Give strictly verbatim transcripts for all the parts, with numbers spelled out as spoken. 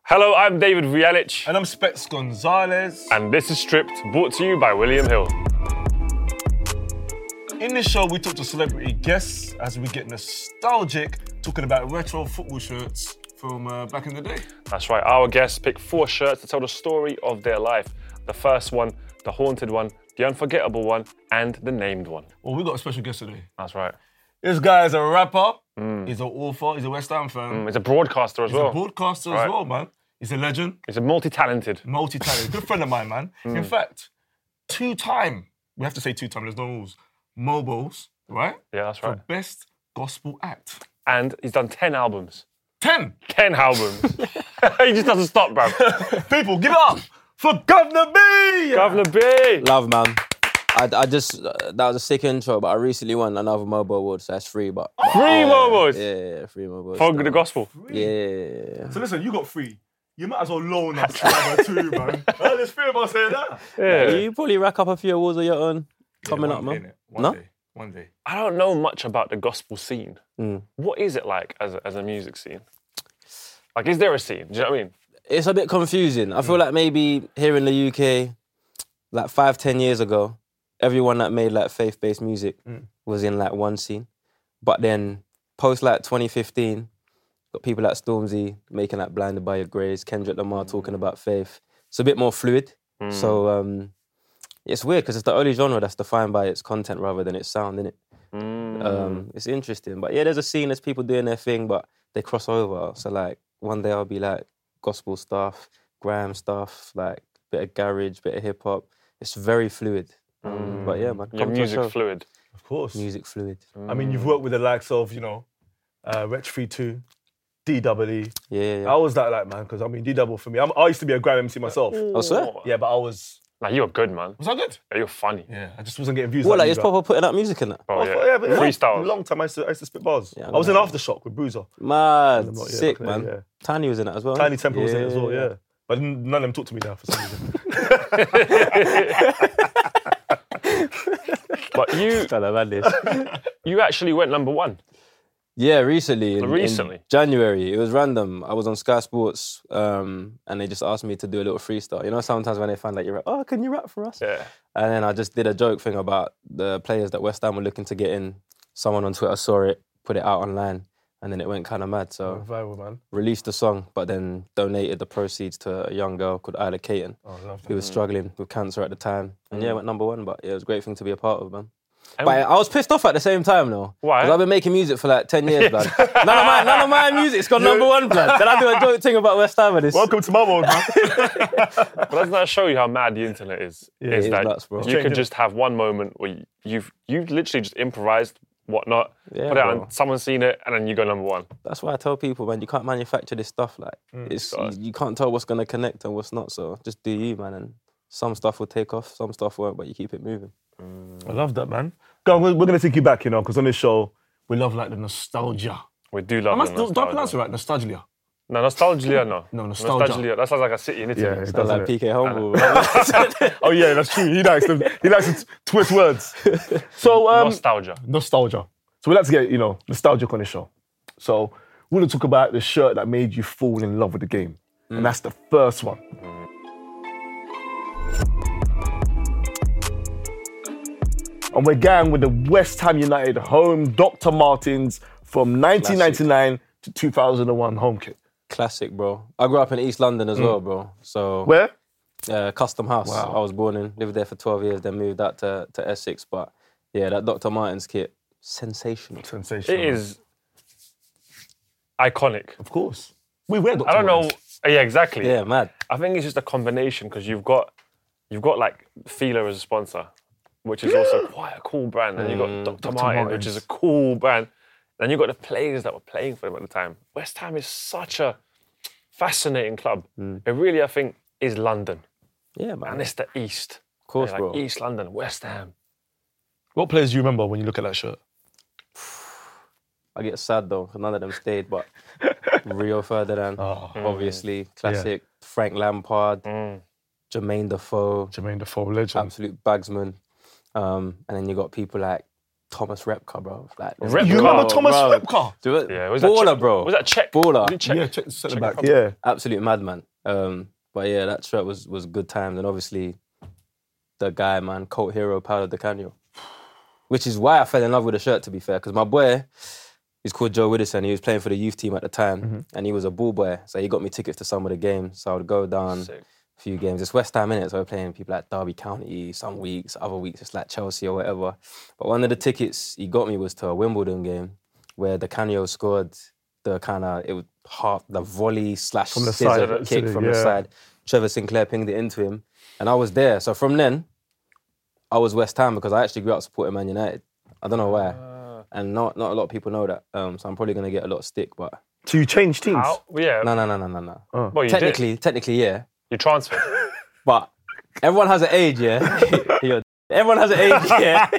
Hello, I'm David Vujanic. And I'm Specs Gonzalez. And this is Stripped, brought to you by William Hill. In this show, we talk to celebrity guests as we get nostalgic, talking about retro football shirts from uh, back in the day. That's right, our guests pick four shirts to tell the story of their life. The first one, the haunted one, the unforgettable one, and the named one. Well, we got a special guest today. That's right. This guy is a rapper, mm. he's an author, he's a West Ham fan. Mm, he's a broadcaster as he's well. He's a broadcaster right. as well, man. He's a legend. He's a multi-talented. Multi-talented. Good friend of mine, man. Mm. In fact, two-time, we have to say two-time, there's no rules, Mobiles, right? Yeah, that's right. For best gospel act. And he's done ten albums. Ten? Ten albums. He just doesn't stop, bruv. People, give it up for Governor B! Governor B! Love, man. I, I just, uh, that was a sick intro, but I recently won another Mobile Award, so that's free, but... but free uh, Mobiles? Yeah, yeah, free Mobiles. For the gospel? Free. Yeah. So listen, you got free. You might as well loan us together too, man. Oh, there's three of us saying that. Yeah. You probably rack up a few awards of your own coming yeah, up, day, man. One no? day. One day. I don't know much about the gospel scene. Mm. What is it like as a, as a music scene? Like, is there a scene? Do you know what I mean? It's a bit confusing. I feel mm. like maybe here in the U K, like five, ten years ago, everyone that made like faith-based music mm. was in like one scene. But then post like twenty fifteen, got people like Stormzy making like Blinded by Your Grace, Kendrick Lamar mm. talking about faith. It's a bit more fluid. Mm. So um, it's weird because it's the only genre that's defined by its content rather than its sound, innit? Mm. Um, it's interesting. But yeah, there's a scene, there's people doing their thing, but they cross over. So like one day I'll be like gospel stuff, grime stuff, like bit of garage, bit of hip-hop. It's very fluid. Mm. But yeah, man. Your music fluid. Of course. Music fluid. Mm. I mean, you've worked with the likes of, you know, uh, Wretch three two, D double E. Yeah, yeah, yeah. How was that like, man? Because, I mean, D double for me, I'm, I used to be a grime M C myself. Oh, sir? Yeah, but I was... Nah, you were good, man. Was I good? Yeah, you were funny. Yeah, I just wasn't getting views. What, like, like it's proper putting out music in that? Oh, yeah. Oh, yeah, but freestyles. A long time I used to, I used to spit bars. Yeah, I, I was in Aftershock with Bruiser. Mad, not, yeah, sick, man. man. Yeah. Tiny was in it as well. Tiny Temple yeah, was in it as well, yeah. yeah. But none of them talk to me now for some reason. But you, you actually went number one. Yeah, recently. In, recently? In January. It was random. I was on Sky Sports um, and they just asked me to do a little freestyle. You know, sometimes when they find out you rap, oh, can you rap for us? Yeah. And then I just did a joke thing about the players that West Ham were looking to get in. Someone on Twitter saw it, put it out online, and then it went kind of mad. So oh, viral, man. Released the song, but then donated the proceeds to a young girl called Isla Caton, oh, love that. who was struggling with cancer at the time. And mm. yeah, went number one, but yeah, it was a great thing to be a part of, man. And but I was pissed off at the same time, though. Why? Because I've been making music for like ten years, blood. none of my none of my music's got number one, blood. Then I do a joke thing about West Ham and this. Welcome to my world, man. But doesn't that show you how mad the internet is? Yeah, is it that is nuts, bro. you It's can just have one moment where you, you've you literally just improvised whatnot, yeah, put it bro. on, someone's seen it, and then you go number one. That's why I tell people, man, you can't manufacture this stuff. Like, mm, it's you, you can't tell what's gonna connect and what's not. So just do you, man. And some stuff will take off, some stuff won't, but you keep it moving. Mm. I love that, man. Go on, we're, we're going to take you back, you know, because on this show, we love, like, the nostalgia. We do love Am I, the nostalgia. Do I pronounce it right? Nostalgia? No, nostalgia, no. No, nostalgia. nostalgia. That sounds like a city in Italy. Yeah, it Sounds does, like it? P K Humble. Oh, yeah, that's true. He likes to, he likes to twist words. So, um, nostalgia. Nostalgia. So we like to get, you know, nostalgic on the show. So we're going to talk about the shirt that made you fall in love with the game. Mm. And that's the first one. Mm. And we're going with the West Ham United home Doctor Martens from nineteen ninety-nine Classic. To two thousand one home kit. Classic, bro. I grew up in East London as mm. well, bro. So where? Uh, Custom House. Wow. I was born in, lived there for twelve years, then moved out to, to Essex. But yeah, that Doctor Martens kit, sensational. Sensational. It is iconic. Of course. We wear Doctor I don't Martens. know. Yeah, exactly. Yeah, mad. I think it's just a combination because you've got, you've got like Fila as a sponsor, which is also quite a cool brand. And you've got Mm, Doctor Doctor Martens, Martens. which is a cool brand. Then you've got the players that were playing for them at the time. West Ham is such a fascinating club. Mm. It really, I think, is London. Yeah, man. And it's the East. Of course, like bro. East London, West Ham. What players do you remember when you look at that shirt? I get sad though, because none of them stayed, but Rio Ferdinand, Oh. obviously, classic. Frank Lampard, Mm. Jermaine Defoe, Jermaine Defoe, legend. absolute bagsman. Um, and then you got people like Thomas Repka, bro. Like, Repka, You remember bro, Thomas bro. Repka? Do it. Yeah, was that Baller, Czech? bro. Was that Czech? Baller. Was it Czech? Yeah, check the centre Czech back. Republic. Yeah. Absolute madman. Um, but yeah, that shirt was was good times, and obviously the guy, man, cult hero, Paolo Di Canio, which is why I fell in love with the shirt. To be fair, because my boy, he's called Joe Widdowson. He was playing for the youth team at the time, Mm-hmm. and he was a ball boy, so he got me tickets to some of the games. So I would go down Sick. a few games. It's West Ham, innit? So we're playing people like Derby County some weeks, other weeks it's like Chelsea or whatever. But one of the tickets he got me was to a Wimbledon game where Di Canio scored the kind of it was half the volley slash From the scissor side, kick from the yeah. side. Trevor Sinclair pinged it into him, and I was there. So from then, I was West Ham because I actually grew up supporting Man United. I don't know why, Uh, and not not a lot of people know that. Um, so I'm probably gonna get a lot of stick, but So you changed teams? how? Well, yeah. no, no, no, no, no, no. Well, you technically, did. technically, yeah. You transferred. But everyone has an age, yeah. You're- everyone has an age,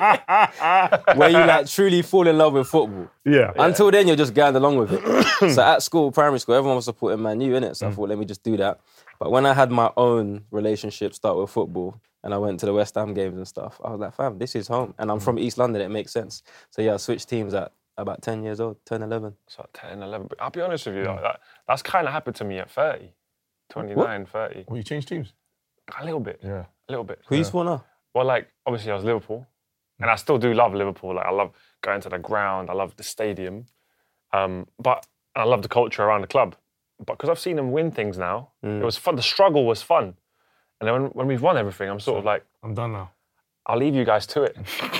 yeah, where you like truly fall in love with football. Yeah. Until then, you're just going along with it. So at school, primary school, everyone was supporting Man U, innit? So I thought, let me just do that. But when I had my own relationship start with football, and I went to the West Ham games and stuff, I was like, fam, this is home. And I'm from East London, it makes sense. So yeah, I switched teams at about ten years old, ten, eleven. So ten, eleven. But I'll be honest with you, like, that, that's kind of happened to me at thirty. twenty-nine, thirty. Well, you changed teams? A little bit. Yeah. A little bit. Who you support now? Well, like, obviously I was Liverpool. And I still do love Liverpool. Like, I love going to the ground. I love the stadium. Um, but I love the culture around the club. But because I've seen them win things now, it was fun. The struggle was fun. And then when, when we've won everything, I'm sort of like, I'm done now. I'll leave you guys to it.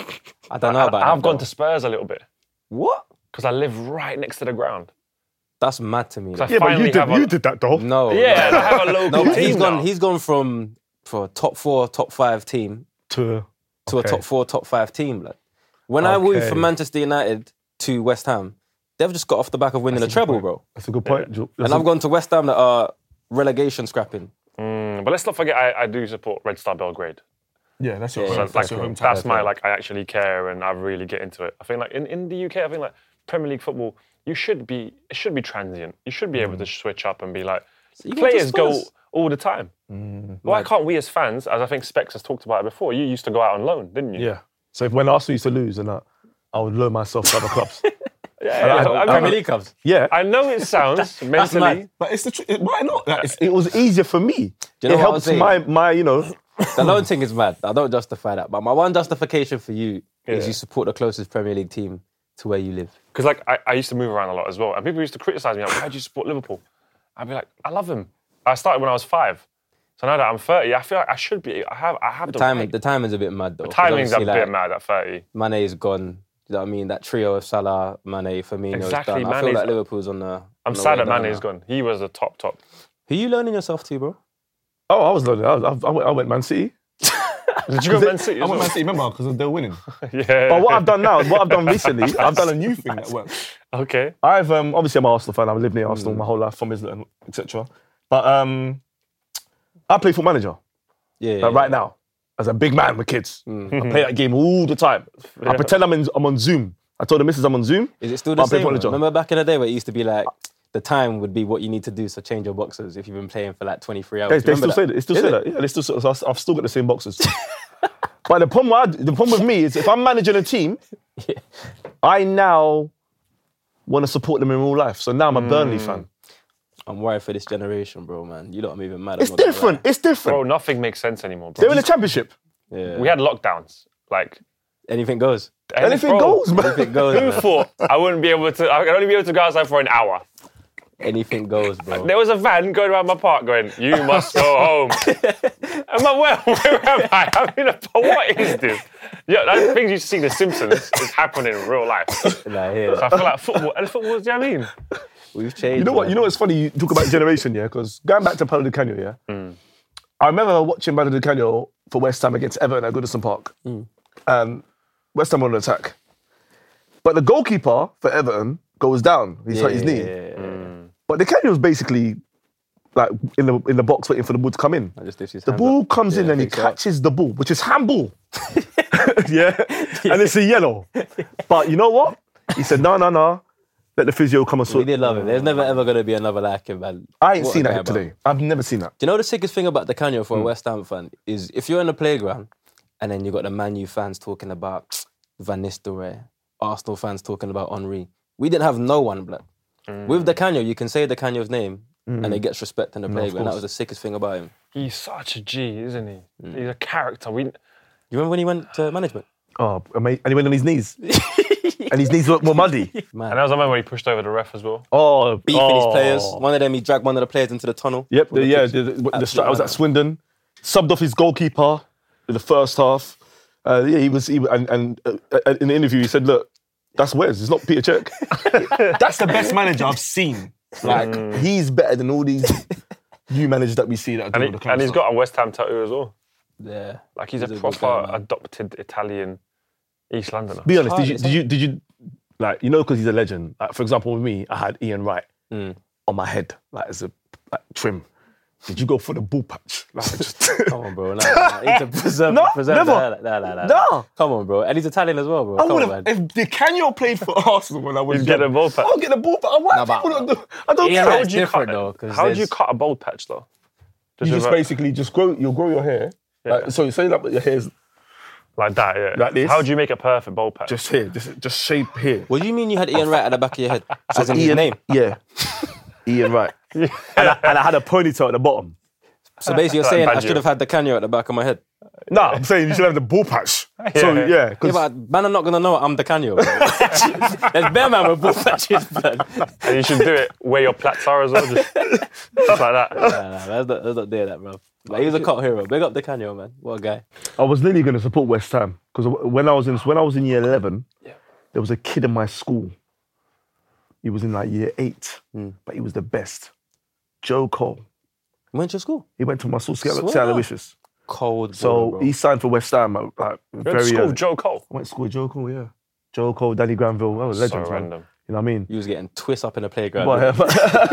I don't know about I, that. I've gone though. to Spurs a little bit. What? Because I live right next to the ground. That's mad to me. So I though. Yeah, but finally you did, have a- you did that, though. No. Yeah, and I have a local No, but team he's gone. now. He's gone from for a top four, top five team To, to okay. a top four, top five team. Like, when I moved Okay. from Manchester United to West Ham, they've just got off the back of winning That's a a good treble, point. bro. That's a good point. Ju- And that's I've a- gone to West Ham that are relegation scrapping. Mm, but let's not forget, I, I do support Red Star Belgrade. Yeah, that's your, Yeah, So home, it's that's like, your hometown. that's my, like, I actually care and I really get into it. I think, like, in, in the U K, I think, like, Premier League football, you should be, it should be transient. You should be able to switch up and be like, you go to players go Spurs. all the time. Why can't we as fans, as I think Specs has talked about it before, you used to go out on loan, didn't you? Yeah. So if, when Arsenal used to lose and that, I would loan myself to other clubs. Yeah, I- I, I- I, Premier League clubs. Yeah. I know it sounds mentally. mad. But it's the tr- it, why not? Like, it's, it was easier for me. you know it what I was helps saying? my my you know. The loan thing is mad. I don't justify that. But my one justification for you is Yeah. you support the closest Premier League team to where you live. Because like I, I used to move around a lot as well, and people used to criticize me. Like, why do you support Liverpool? I'd be like, I love them. I started when I was five, so now that I'm thirty, I feel like I should be. I have. I have the, Timing, right. the timing's a bit mad though. 'cause Timing's a obviously, bit like, mad at thirty. Mane is gone. You know what I mean? That trio of Salah, Mane, Firmino Exactly, is done. I feel Mane's- like Liverpool's on the. I'm on the sad way that down Mane is now. gone. He was the top top. Who you loaning yourself to, bro? Oh, I was loaded. I, was, I, went, I went Man City. Did you go Man City? I as went well? Man City, remember, because they were winning. Yeah. But what I've done now, what I've done recently, I've done a new thing that works. Okay. I've um, obviously I'm an Arsenal fan. I've lived near Arsenal my whole life, from Islington, et cetera. But um, I play Foot Manager Yeah. like, right now as a big man with kids. I play that game all the time. I pretend I'm in, I'm on Zoom. I told the missus I'm on Zoom. Is it still but the I play same? Foot though? Manager. Remember back in the day where it used to be like the time would be what you need to do to change your boxes if you've been playing for like twenty-three hours. They, Do they you still remember say that. They still Is say it? that. Yeah, they still. say- So I've still got the same boxes. But the problem, I, the problem with me is if I'm managing a team, I now want to support them in real life. So now I'm a Burnley fan. I'm worried for this generation, bro, man. You lot are moving mad. I'm It's not gonna different. lie. It's different. Bro, nothing makes sense anymore, bro. They're in the championship. Yeah. We had lockdowns. Like Anything goes. Anything bro, goes, man. Anything goes, Who man. thought I wouldn't be able to? I could only be able to go outside for an hour. Anything goes, bro. There was a van going around my park going, you must go home. I'm like, where, where am I? I'm in a, what is this? Yeah, that things you see in The Simpsons is happening in real life. Nah, here. So I feel like football, and football, do you know what I mean? We've changed. You know what? man. You know what's funny? You talk about generation, yeah? Because going back to Paulo Di Canio, yeah? I remember watching Paulo Di Canio for West Ham against Everton at Goodison Park. And West Ham on an attack. But the goalkeeper for Everton goes down. He's hurt his knee. Yeah. But Di Canio's basically like in the in the box waiting for the ball to come in. I just lifts his The hands ball up. comes in Yeah, and he picks it up. catches the ball, which is handball. yeah? And it's a yellow. But you know what? He said, no, no, no. Let the physio come and We sort. did love him. There's never ever going to be another like him, man. I ain't What a seen guy, that bro. today. I've never seen that. Do you know the sickest thing about the Canio for a West Ham fan is if you're in the playground and then you got the Man U fans talking about Van Nistelrooy, Arsenal fans talking about Henry. We didn't have no one, blood. Mm. With Di Canio, you can say Di Canio's name mm. and it gets respect in the playground. No, and that was the sickest thing about him. He's such a G, isn't he? Mm. He's a character. We... You remember when he went to management? Oh, and he went on his knees. And his knees were, were muddy. Man. And that was the moment when he pushed over the ref as well. Oh, beefing oh. his players. One of them, he dragged one of the players into the tunnel. Yep, the, yeah. The, the, the stri- I was at Swindon. Subbed off his goalkeeper in the first half. Uh, yeah, he was. He, and and uh, in the interview, he said, "Look, that's Wes. It's not Peter Cech." That's the best manager I've seen. Like mm. he's better than all these new managers that we see that are doing and, he, all the kind and of he's stuff. got a West Ham tattoo as well. Yeah, like he's, he's a, a proper guy, adopted Italian East Londoner. Be honest, did you, did you did you like you know because he's a legend? Like for example, with me, I had Ian Wright mm. on my head like as a like, trim. Did you go for the ball patch? Like, just Come on, bro. No, no, need to preserve, no, preserve never. No, no, no, no. Come on, bro. And he's Italian as well, bro. I would have, if Di Canio played for Arsenal when I was You'd get a ball patch. I'll get a ball patch. Why no, people don't do? I don't Ian care. Wright's different though. How would you cut a bald patch though? Just you just basically just grow. You'll grow your hair. Yeah. Like, so you say that your hair's like that, yeah. Like this. How do you make a perfect bald patch? Just here, just just shape here. What do you mean you had Ian Wright at the back of your head? So as in his name? Yeah, Ian Wright. Yeah. And, I, and I had a ponytail at the bottom. So basically, you're saying I should have had Di Canio at the back of my head. No, I'm saying you should have the ball patch. Yeah. So yeah, yeah, but man, I'm not gonna know I'm Di Canio. There's bare man with ball patches, blood. And you should do it where your plaits are as well, just, just like that. Nah, nah, let's not, let's not do that, bro. Like, he's a cult hero. Big up Di Canio, man. What a guy. I was literally gonna support West Ham because when I was in when I was in year eleven, yeah. there was a kid in my school. He was in like year eight, mm. but he was the best. Joe Cole. Went to school? He went to my school, Saint Aloysius. Cold. So bro. he signed for West Ham. Like, you very went to school early. with Joe Cole? I went to school with Joe Cole, yeah. Joe Cole, Danny Granville, that was so legends, random. Man. You know what I mean? You was getting twist up in the playground. But, but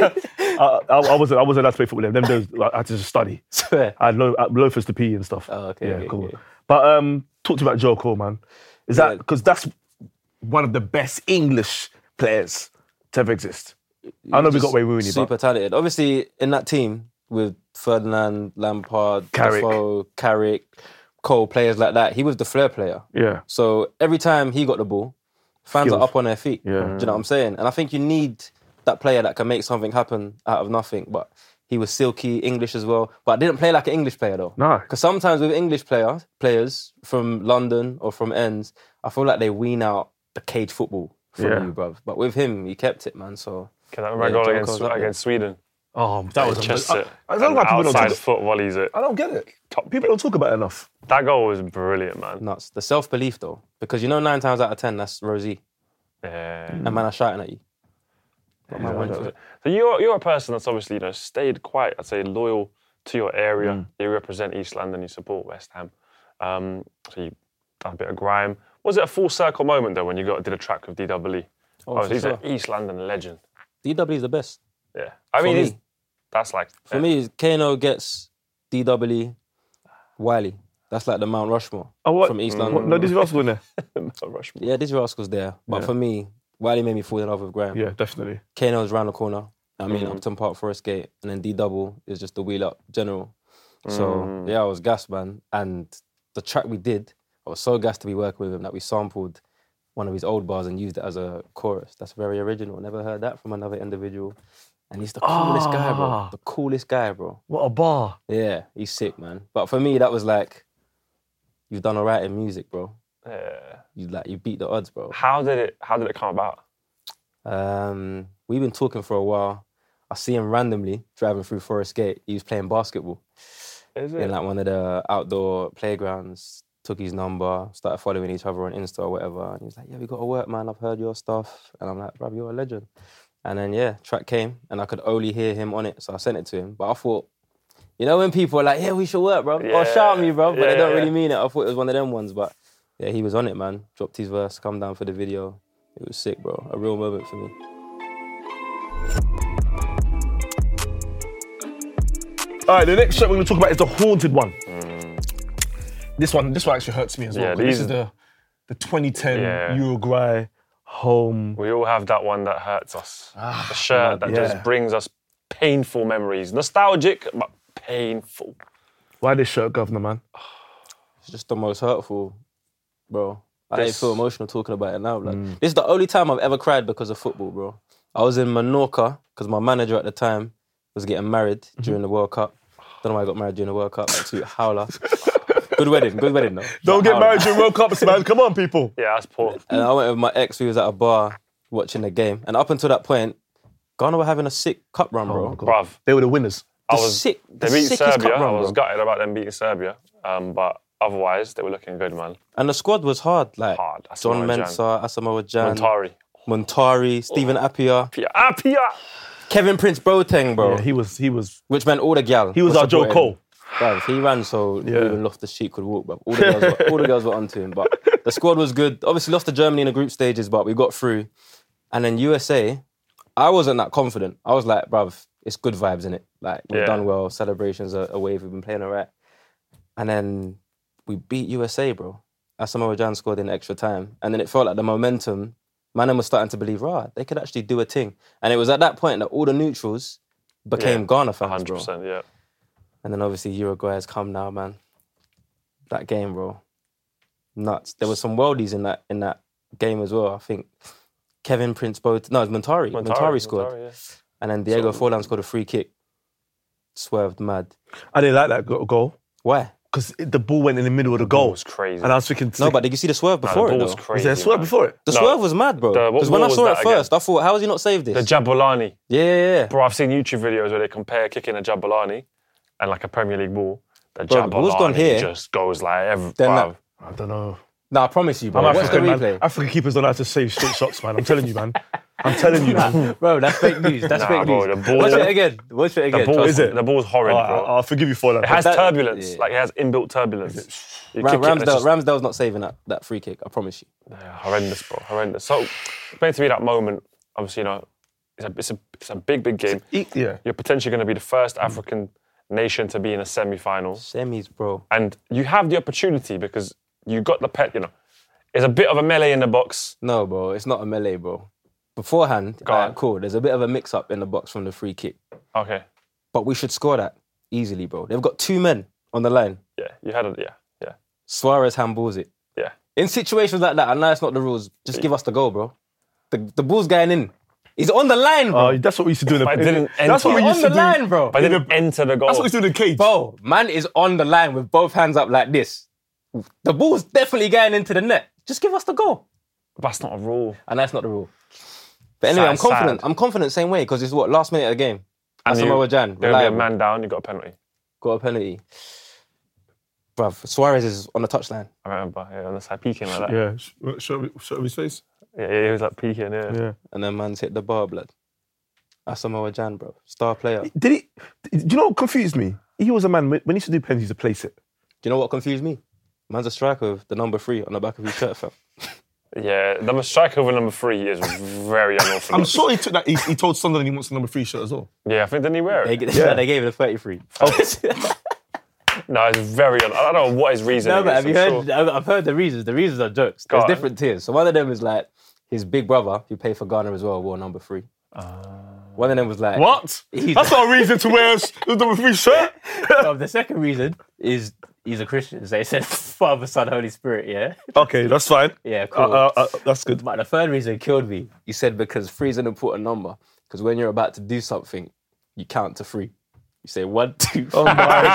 I, I, I wasn't. I wasn't allowed to play football with them. Them days, like, I had to just study. Swear. I had lo- loafers to pee and stuff. Oh, okay. Yeah, okay, cool. okay. But um, talk to you about Joe Cole, man. Is yeah. that because that's one of the best English players to ever exist? I know we got Wayne Rooney, super but talented. Obviously, in that team with Ferdinand, Lampard, Carrick, Defoe, Carrick, Cole, players like that, he was the flair player. Yeah. So every time he got the ball, fans Skills. are up on their feet. Yeah. Do you know what I'm saying? And I think you need that player that can make something happen out of nothing. But he was silky, English as well. But I didn't play like an English player though. No. Because sometimes with English players, players from London or from ends, I feel like they wean out the cage football from Yeah. you, bruv. But with him, he kept it, man. So can I remember yeah, goal against, against Sweden? Oh, that was just a, it. I, I don't know why people outside don't foot volleys it. I don't get it. People don't talk about it enough. That goal was brilliant, man. Nuts. The self-belief though. Because you know nine times out of ten, that's Rosie. Yeah. And man are shouting at you. Yeah, man went for it. So you're, you're a person that's obviously, you know, stayed quite, I'd say, loyal to your area. Mm. You represent East London, you support West Ham. Um, so you've done a bit of grime. Was it a full circle moment though when you got did a track with D W E? Oh, oh he's sure. an East London legend. D W E is the best. Yeah. I mean, he's, that's like... For yeah. me, Kano gets D W E, Wiley. That's like the Mount Rushmore oh, what? from East Mm. London. What? No, Dizzy Rascal in there. Mount Rushmore. Yeah, Dizzy Rascal's there. But yeah. for me, Wiley made me fall in love with Graham. Yeah, definitely. Kano's round the corner. I mean, mm. Upton Park, Forest Gate. And then D Double is just the wheel up general. So, Mm. yeah, I was gassed, man. And the track we did, I was so gassed to be working with him that we sampled one of his old bars and used it as a chorus. That's very original. Never heard that from another individual. And he's the coolest Ah. guy, bro. The coolest guy, bro. What a bar. Yeah, he's sick, man. But for me, that was like, you've done all right in music, bro. Yeah. You like you beat the odds, bro. How did it How did it come about? Um, we've been talking for a while. I see him randomly driving through Forest Gate. He was playing basketball Is it? in like one of the outdoor playgrounds. Took his number, started following each other on Insta or whatever. And he was like, yeah, we got to work, man. I've heard your stuff. And I'm like, bruv, you're a legend. And then, yeah, track came and I could only hear him on it. So I sent it to him. But I thought, you know when people are like, yeah, we should work, bro. Yeah. Or shout me, bro. But Yeah, they don't yeah. really mean it. I thought it was one of them ones. But yeah, he was on it, man. Dropped his verse, come down for the video. It was sick, bro. A real moment for me. All right, the next track we're going to talk about is the Haunted one. Mm. This one, this one actually hurts me as well. Yeah, 'cause these- this is the the twenty ten Yeah. Uruguay home. We all have that one that hurts us. Ah, the shirt that yeah. just brings us painful memories. Nostalgic, but painful. Why this shirt, Governor, man? It's just the most hurtful, bro. I This- ain't feel emotional talking about it now. Like, this is the only time I've ever cried because of football, bro. I was in Menorca because my manager at the time was getting married during the World Cup. Don't know why I got married during the World Cup. Like, to Howler. Good wedding, good wedding though. Don't But get Howler. married during World Cups, man. Come on, people. Yeah, that's poor. And I went with my ex who was at a bar watching the game. And up until that point, Ghana were having a sick cup run, bro. God. Bruv, They were the winners. I The was sick, they the beat sickest Serbia. cup run, I was bro. gutted about them beating Serbia, um, but otherwise they were looking good, man. And the squad was hard. Like Hard. John Asamoah Gyan. Mensah, Asamoah Gyan, Montari. Montari, Stephen Appiah, Pia, ah, Pia. Kevin Prince Boateng, bro. Yeah, he was. He was. Which meant all the gal. He was were our Joe supporting Cole. him. Bruv, he ran so Yeah. even Loftus-Cheek could walk, bruv. All the girls were, all the girls were onto him. But the squad was good. Obviously lost to Germany in the group stages, but we got through. And then U S A, I wasn't that confident. I was like, bruv, it's good vibes, innit? Like, we've Yeah. done well. Celebrations are a wave. We've been playing all right. And then we beat U S A, bro. Asamoah Gyan scored in extra time. And then it felt like the momentum, man, was starting to believe, right, they could actually do a thing. And it was at that point that all the neutrals became Yeah, Ghana fans, one hundred bro. percent, yeah. And then obviously Uruguay has come now, man. That game, bro. Nuts. There were some worldies in that in that game as well. I think Kevin Prince Boat no, it was Montari. Montari, scored. Montari, yeah. And then Diego So- Forlan scored a free kick. Swerved mad. I didn't like that go- goal Why? because the ball went in the middle of the It goal, was crazy. and I was thinking, No, but did you see the swerve Nah, before the it ball though? was crazy. was there a swerve man. before it? The No. swerve was mad, bro. The- what Because when I ball saw was it that first, I thought, how has he not saved The this? Jabulani. yeah, yeah, yeah. Bro, I've seen YouTube videos where they compare kicking a Jabulani and like a Premier League ball. The Bro, the ball's gone Jabulani here. just goes like every. Then bruv. I don't know. No, I promise you, bro. I'm Watch the African, man. replay. African keepers don't know how to save straight shots, man. I'm telling you, man. I'm telling you, man. Bro, that's fake news. That's Nah, fake bro, news. the ball- Watch it again. Watch it The again. ball Trust is me. it? The ball's horrid, Oh, bro. I- I'll forgive you for that. It has that- turbulence. yeah. Like it has inbuilt turbulence. You Ram- kick it and it's Ramsdale, just- Ramsdale's not saving that, that free kick. I promise you. Yeah, horrendous, bro. Horrendous. So, explain to me that moment. Obviously, you know, it's a, it's a, it's a big, big game. E- yeah. You're potentially going to be the first African nation to be in a semi-final, Semis, bro. and you have the opportunity because you got the pet. You know, it's a bit of a melee in the box. No, bro, it's not a melee, bro. Beforehand, Go alright, on. cool. There's a bit of a mix-up in the box from the free kick, Okay. but we should score that easily, bro. They've got two men on the line. Yeah, you had it. Yeah, yeah, Suarez handballs it. yeah. In situations like that, I know it's not the rules. Just give us the goal, bro. The, the ball's going in. He's on the line, bro. Oh, that's what we used to do in the. But it didn't That's enter. what we He's used on to the do. line, bro. But it didn't enter the goal. That's what we used to do in the cage. Bro, man is on the line with both hands up like this. The ball's definitely going into the net. Just give us the goal. That's not a rule. And that's not the rule. But anyway, Sad, I'm confident. sad. I'm confident same way because it's what, last minute of the game. And Asamoah Gyan, There'll be a reliable. man down. You got a penalty. Got a penalty. Bruv, Suarez is on the touchline. I remember. Yeah, on the side peeking like that. Yeah. Sh- Show me, show me his face. Yeah, yeah, he was like peeking. Yeah. Yeah. And then man's hit the bar, blood. Asamoah Gyan, bro. Star player. Do Did he? Do you know what confused me? He was a man when he used to do penalties to place it. you know what confused me? Man's a striker with the number three on the back of his shirt, fam. Yeah, number striker over number three is very unorthodox. I'm sure he took that. He, he told Sunderland he wants the number three shirt as well. Yeah, I think didn't he wear They, it? yeah. they gave him a thirty-three. No, it's very. Un- I don't know what his reason No, is. but have you I'm heard? sure- I've I've heard the reasons. The reasons are jokes. Go There's on. different tiers. So one of them is like his big brother, who played for Ghana as well, wore number three. One of them was like What? He's- That's not a reason to wear the number three shirt. No, the second reason is he's a Christian. So he said Father, Son, Holy Spirit. Yeah, Okay, that's fine. yeah, cool. Uh, uh, uh, that's good. But the third reason killed me. He said because three is an important number. Because when you're about to do something, you count to three. You say one, two, Oh three.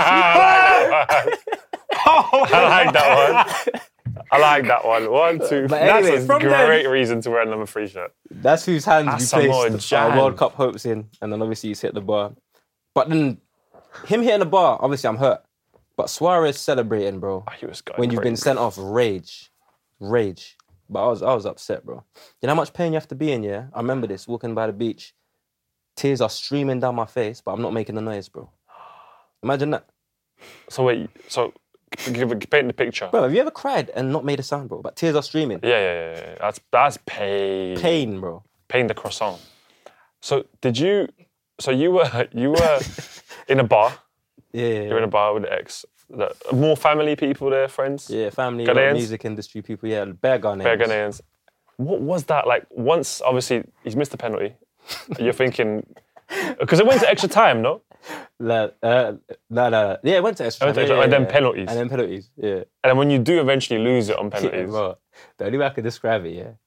I like that one. I like that one. One, two. But That's anyway, a from then- great reason to wear a number three shirt. That's whose hands we Asamoah placed our Gyan. World Cup hopes in, and then obviously he's hit the bar. But then him hitting the bar, obviously I'm hurt. But Suarez celebrating, bro. He was going When you've been crazy. sent off, rage, rage. But I was, I was upset, bro. You know how much pain you have to be in, yeah? I remember this walking by the beach. Tears are streaming down my face, but I'm not making the noise, bro. Imagine that, So wait, so give, paint the picture. bro. Have you ever cried and not made a sound, bro? But tears are streaming. Yeah, yeah, yeah, yeah. That's that's pain. Pain, bro. Pain the croissant. So did you? So you were you were in a bar. Yeah, yeah, You're in a bar with the ex. The, more family people there, friends. yeah. Family, lot of Ghanaians? music industry people. Yeah, bare Ghanaians. Bare Ghanaians. What was that like? Once, obviously, he's missed the penalty. You're thinking Because it went to extra time, no? No, uh, no, no. Yeah, it went to extra It went to time. extra- Yeah, and yeah, then yeah. penalties. And then penalties, yeah. And then when you do eventually lose it on Yeah, penalties, bro. The only way I could describe it, yeah,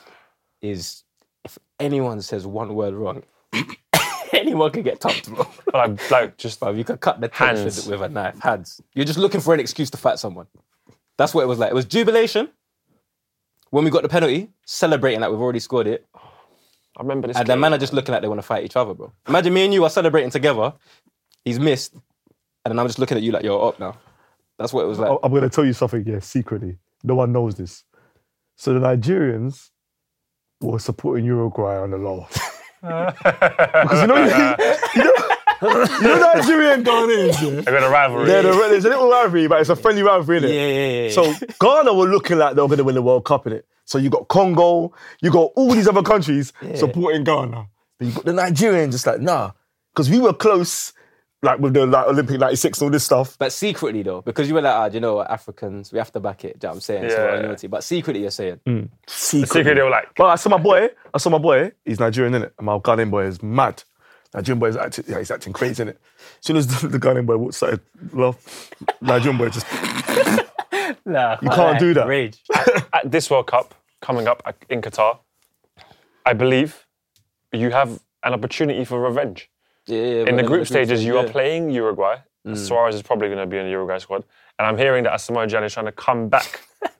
is if anyone says one word wrong, anyone can get topped, bro. like, like just Bro, you could cut the tension Hands. with a knife. Hands. You're just looking for an excuse to fight someone. That's what it was like. It was jubilation when we got the penalty, celebrating that we've already scored it. I remember this. And the game. man are just looking like they want to fight each other, bro. Imagine me and you are celebrating together. He's missed. And then I'm just looking at you like you're up now. That's what it was like. I'm going to tell you something, yeah, secretly. No one knows this. So the Nigerians were supporting Uruguay on the low. Because you know, you know, you know Nigerian Ghanaians, yeah? They've got a rivalry. They're the, there's a little rivalry, but it's a friendly rivalry, innit? Yeah, yeah, yeah. So Ghana were looking like they were going to win the World Cup, innit? So you got Congo, you got all these other countries supporting Ghana. But you got the Nigerians just like, nah. Because we were close, like with the like, Olympic ninety-six and all this stuff. But secretly though, because you were like, ah, do you know what, Africans, we have to back it. Do you know what I'm saying? So Yeah. we're unity. But secretly you're saying. Secretly. Secretly, they were like, But I saw my boy, I saw my boy, he's Nigerian, innit? And my Ghanaian boy is mad. Nigerian boy is acting, yeah, he's acting crazy, innit? As soon as the, the Ghanaian boy started laugh, Nigerian boy just, Nah, you can't do that. Rage. at this World Cup coming up in Qatar, I believe you have an opportunity for revenge. Yeah, yeah, In the well, group stages, stage, you are yeah. playing Uruguay. Suarez is probably going to be in the Uruguay squad. And I'm hearing that Asamoah Gyan is trying to come back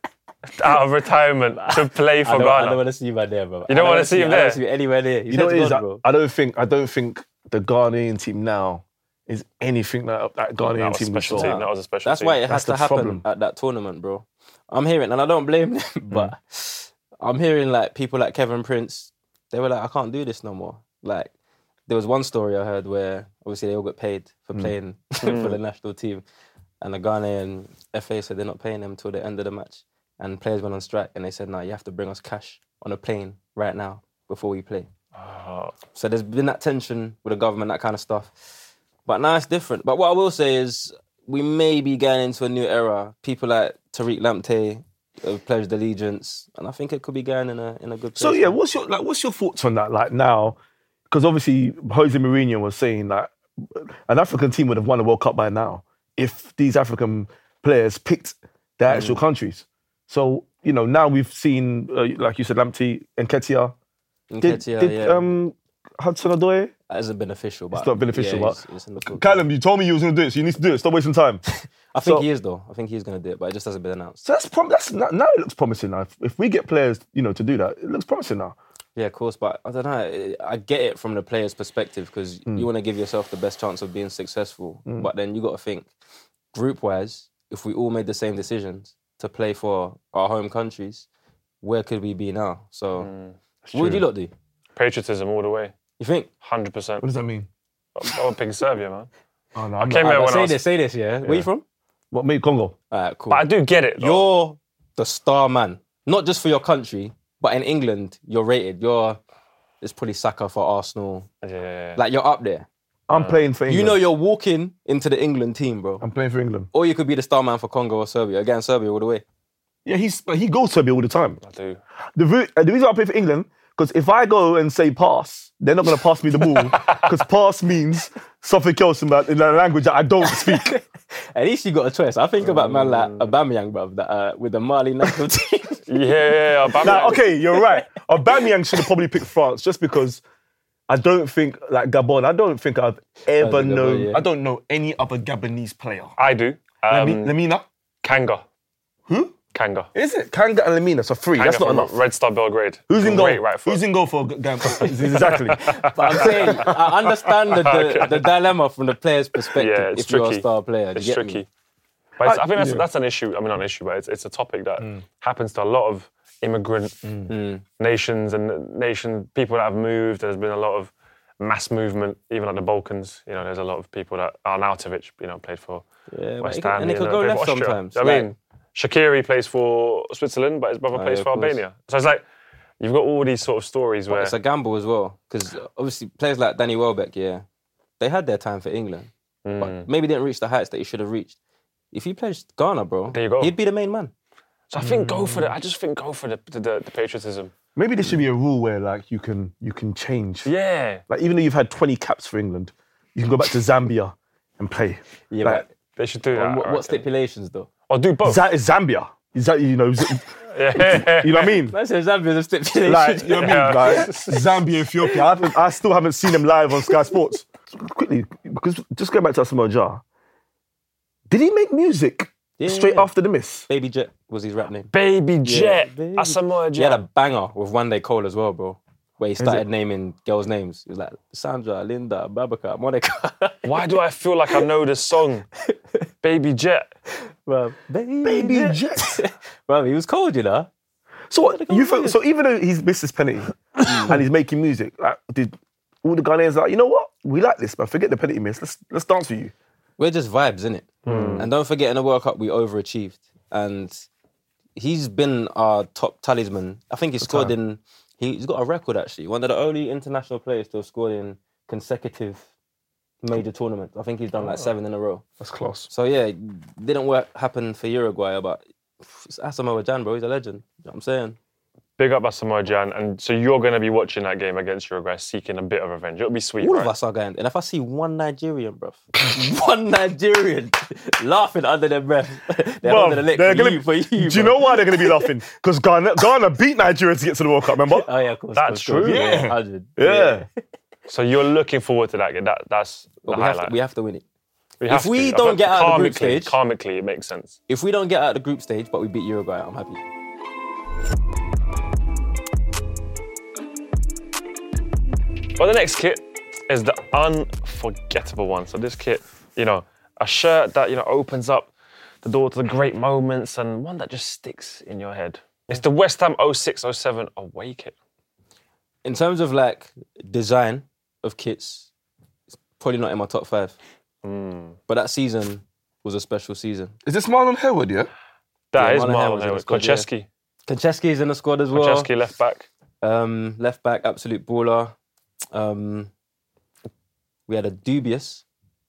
out of retirement to play for I don't, I Ghana. don't want to see him out there, bro. You don't I wanna see him I don't there? want to see him anywhere near. He's You know what head it is? gone, I, bro. I don't think I don't think the Ghanaian team now is anything like that Ghanaian That was a team we special saw. team. That was a special That's team. why it has That's the to happen problem. at that tournament, bro. I'm hearing, and I don't blame them, but I'm hearing like people like Kevin Prince, they were like, I can't do this no more. Like, there was one story I heard where obviously they all got paid for playing for the national team, and the Ghanaian F A said they're not paying them until the end of the match, and players went on strike, and they said, no, you have to bring us cash on a plane right now before we play. Oh, So there's been that tension with the government, that kind of stuff. But now it's different. But what I will say is we may be going into a new era. People like Tariq Lamptey have pledged allegiance, and I think it could be going in a in a good place. So yeah, what's your like? What's your thoughts on that? Like now, because obviously Jose Mourinho was saying that an African team would have won the World Cup by now if these African players picked their actual countries. So you know now we've seen, uh, like you said, Lamptey and Nketiah. Did, Nketiah, did yeah. um, Hudson Odoi? That isn't beneficial. But It's not beneficial, yeah, but it's- it's in the football. Callum, you told me you was going to do it, so you need to do it. Stop wasting time. I think so- he is though. I think he's going to do it, but it just hasn't been announced. So that's prom- that's now it looks promising now. If, if we get players, you know, to do that, it looks promising now. Yeah, of course, but I don't know. I get it from the player's perspective because you want to give yourself the best chance of being successful. But then you got to think, group-wise, if we all made the same decisions to play for our home countries, where could we be now? So, what would you lot do? patriotism all the way. You think? one hundred percent. What does that mean? I would pick Serbia, man. Oh no, I I'm came not, here Alright, when I say was... this, say this, yeah? Where you from? what made Congo? All right, cool. But I do get it, though. You're the star man, not just for your country, but in England, you're rated. You're, it's probably Saka for Arsenal. Yeah, yeah, yeah. Like, you're up there. I'm playing for England. You know you're walking into the England team, bro. I'm playing for England. Or you could be the star man for Congo or Serbia. Again, Serbia all the way. Yeah, he's but he goes to Serbia all the time. I do. The, re- uh, the reason I play for England, because if I go and say pass, they're not going to pass me the ball, because pass means something else in, that, in a language that I don't speak. At least you got a choice. I think about man like Aubameyang, bro, that, uh, with the Mali national team. Yeah, yeah, yeah. Aubameyang. Now, okay, you're right. Aubameyang should have probably picked France just because I don't think, like Gabon, I don't think I've ever Gabon, known, yeah. I don't know any other Gabonese player. I do. Um, Lemi- Lemina? Kanga. Who? Kanga. Is it? Kanga and Lemina, so three. Kanga That's not from enough. Red Star Belgrade. Who's in goal? Great right foot. Who's in goal for Gambia? Exactly. But I'm saying, I understand the, the, the dilemma from the player's perspective Yeah, it's if you're a tricky. star player. Do It's you get tricky. me? But it's, I- I think that's, yeah. that's an issue. I mean, not an issue, but it's, it's a topic that happens to a lot of immigrant nations and nation people that have moved. There's been a lot of mass movement, even like the Balkans. You know, there's a lot of people that Arnautovic, you know, played for Yeah, but West it could- Ham. and it you could know, go played for left Austria. sometimes. I Like- mean, Shaqiri plays for Switzerland, but his brother Oh, plays yeah, for of course. Albania. So it's like you've got all these sort of stories where It's a gamble as well. Because obviously, players like Danny Welbeck, yeah, they had their time for England, Mm. but maybe didn't reach the heights that he should have reached. If he pledged Ghana, bro, There you go. he'd be the main man. So I think go for the. I just think go for the the, the, the patriotism. Maybe there should be a rule where like you can you can change. Yeah. Like even though you've had twenty caps for England, you can go back to Zambia and play. Yeah, like, They should do but that. what, I what reckon. stipulations though? Or do both. Z- Zambia. Is that you know? Z- yeah. you know what I mean? That's a Zambia stipulation. Like you know what I Yeah. mean? Like Zambia, Ethiopia. I, haven't, I still haven't seen them live on Sky Sports. Quickly, because just going back to Asamoah Gyan, did he make music Yeah, straight yeah. after the miss? Baby Jet was his rap name. Baby Jet. Baby- Asamoah He had a Gyan. banger with One Day Cole as well, bro. Where he it? started naming girls' names. He was like Sandra, Linda, Babaca, Monica. Why do I feel like I know this song? Baby Jet. Bro, baby, Baby Jet. Jet. Bro, he was cold, you know. So what? You feel, so even though he's missed his penalty and he's making music, like did all the Ghanaians like, you know what? We like this, but forget the penalty miss. Let's let's dance for you. We're just vibes, innit? And don't forget, in the World Cup, we overachieved. And he's been our top talisman. I think he scored in... He's got a record, actually. One of the only international players to have scored in consecutive major tournaments. I think he's done like seven in a row. That's class. So, yeah, it didn't work happen for Uruguay, but it's Asamoah Gyan, bro. He's a legend. You know what I'm saying? Big up Asamoah Gyan. And so you're going to be watching that game against Uruguay, seeking a bit of revenge. It'll be sweet, All right? of us are going. And if I see one Nigerian, bro, one Nigerian laughing under their breath, they're Bruv, holding the leg they're for gonna- you, for you, Do you bro. know why they're going to be laughing? Because Ghana, Ghana beat Nigeria to get to the World Cup, remember? Oh, yeah, of course. That's of course, true. Yeah, Yeah. one hundred. Yeah. So you're looking forward to that game. That, that's the But we have, highlight. to, we have to win it. We have if we to. don't I think get out of the group karmically- stage- Karmically, it makes sense. If we don't get out of the group stage, but we beat Uruguay, I'm happy. Well, the next kit is the unforgettable one. So this kit, you know, a shirt that, you know, opens up the door to the great moments and one that just sticks in your head. It's the West Ham oh six oh seven away kit. In terms of like design of kits, it's probably not in my top five. But that season was a special season. Is this Marlon Harewood, yeah? That Yeah, is Marlon Marlon Harewood's in the Harewood. squad, yeah. Konchesky. Konchesky is in the squad as well. Konchesky left back. Um, left back, absolute baller. Um, we had a dubious,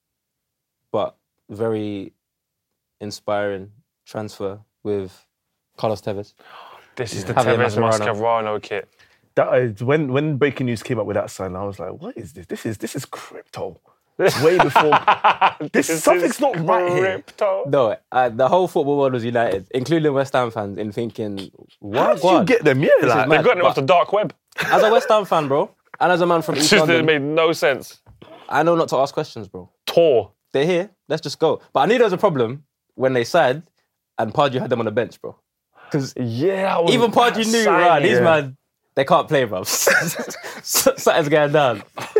but very inspiring transfer with Carlos Tevez. This is the Javier Tevez Mascherano. Mascherano kit. That is, when when breaking news came up with that sign, I was like, what is this? This is this is crypto. Way before. This This something's is not right here. crypto. No, uh, the whole football world was united, including West Ham fans, in thinking, what? How did you what? get them? Yeah, is like, mad. They've gotten it But- off the dark web. As a West Ham fan, bro, and as a man from It's East just that it London, made no sense. I know not to ask questions, bro. Tor. They're here, let's just go. But I knew there was a problem when they signed and Pardew had them on the bench, bro. Because Yeah, that was even Pardew bad knew, signing. right, these Yeah. man, they can't play, bro. Something's going down.